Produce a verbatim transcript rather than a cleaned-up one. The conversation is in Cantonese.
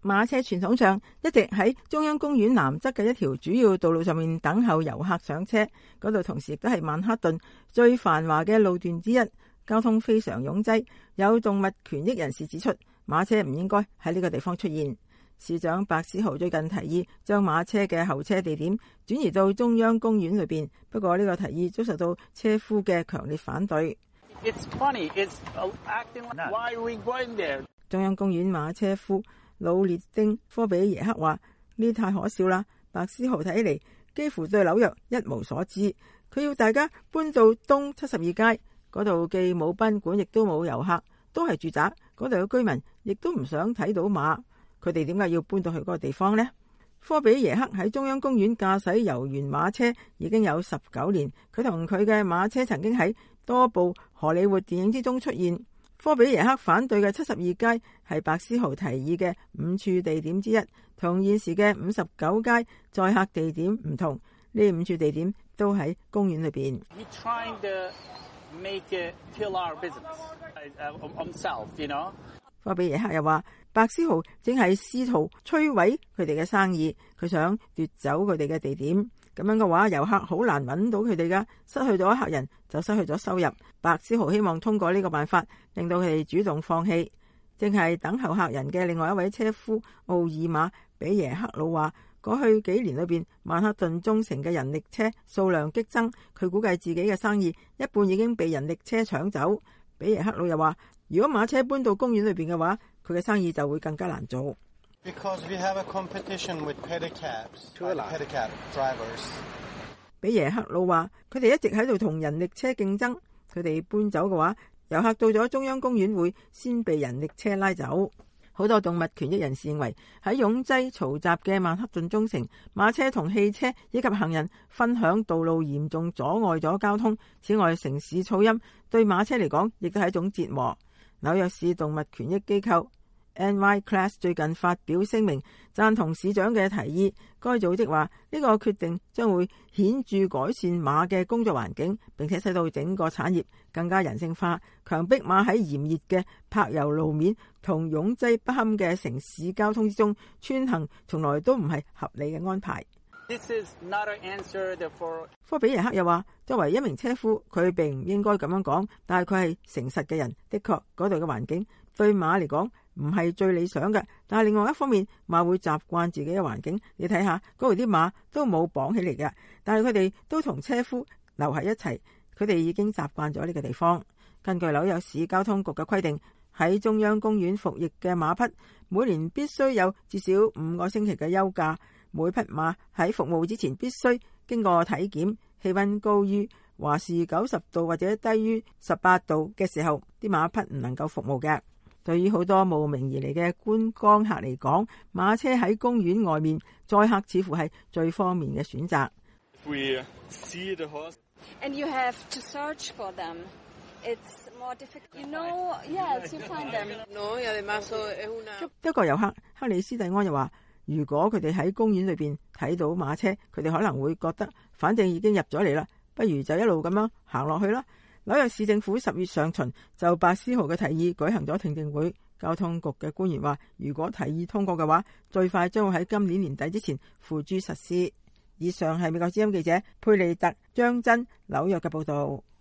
馬車傳統上一直喺中央公園南側嘅一條主要道路上面等候遊客上車，嗰度同時亦都係曼克頓最繁華嘅路段之一，交通非常擁擠。有動物權益人士指出，馬車唔應該喺呢個地方出現。市長白思豪最近提議將馬車嘅候車地點轉移到中央公園裏邊，不過呢個提議遭受到車夫嘅強烈反對。 It's funny. It's acting like, why are we going there? 中央公園馬車夫魯列丁科比耶克話：呢太可笑啦！白思豪睇嚟幾乎對紐約一無所知，佢要大家搬到東七十二街嗰度，既冇賓館，亦都冇遊客，都係住宅，嗰度嘅居民亦都唔想睇到馬，佢哋點解要搬到去嗰個地方呢？科比耶克喺中央公園駕駛遊園馬車已經有十九年，佢同佢嘅馬車曾經喺多部荷里活電影之中出現。科比耶克反對嘅七十二街係白思豪提議嘅五處地點之一，同現時嘅五十九街載客地點唔同。呢五處地點都喺公園裏邊。科比耶克又話，白思豪正係試圖摧毀佢哋嘅生意，佢想奪走佢哋嘅地點。咁樣嘅話，遊客好難揾到佢哋噶，失去咗客人就失去咗收入。白思豪希望通過呢個辦法，令到佢哋主動放棄。正係等候客人嘅另外一位車夫奧爾馬比耶克魯話，過去幾年裏邊，曼克頓中城嘅人力車數量激增，佢估計自己嘅生意一半已經被人力車搶走。比耶克魯又話，如果馬車搬到公園裏邊嘅話，佢嘅生意就會更加難做。 Because we have a competition with pedicabs, pedicab drivers. 比耶克魯話，佢哋一直喺度同人力車競爭，佢哋搬走嘅話，遊客到咗中央公園會先被人力車拉走。好多動物權益人士認為，喺擁擠嘈雜嘅曼克頓中城，馬車同汽車以及行人分享道路嚴重阻礙咗交通。此外，城市噪音對馬車嚟講亦都係一種折磨。紐約市動物權益機構N Y Class 最近發表聲明，贊同市長嘅提議。該組織話，呢個決定將會顯著改善馬嘅工作環境，並且使到整個產業更加人性化。強迫馬喺炎熱嘅柏油路面同擁擠不堪嘅城市交通之中穿行，從來都唔係合理嘅安排。 This is not an answer for... 科比耶克又話，作為一名車夫，佢並唔應該咁樣講，但係佢係誠實嘅人。的確，嗰度嘅環境對馬嚟講唔係最理想嘅，但係另外一方面，馬會習慣自己嘅環境。你睇下嗰度啲馬都冇綁起嚟嘅，但係佢哋都同車夫留喺一齊，佢哋已經習慣咗呢個地方。根據紐約市交通局嘅規定，喺中央公園服役嘅馬匹每年必須有至少五個星期嘅休假。每匹馬喺服務之前必須經過體檢，氣溫高於華氏九十度或者低於十八度嘅時候，啲馬匹唔能夠服務嘅。對於好多慕名而嚟嘅觀光客嚟講，馬車喺公園外面載客似乎係最方便嘅選擇。 We see the horse. And you have to search for them. It's more difficult. You know, yes, you find them. No, y además es una... 一個遊客克里斯蒂安又話，如果佢哋喺公園裏邊睇到馬車，佢哋可能會覺得反正已經入咗嚟啦，不如就一路咁樣行落去啦。紐約市政府十月上旬就白思豪嘅提議舉行咗聽證會，交通局嘅官員話，如果提議通過嘅話，最快將會喺今年年底之前付諸實施。以上係美國之音記者佩利特張真紐約嘅報道。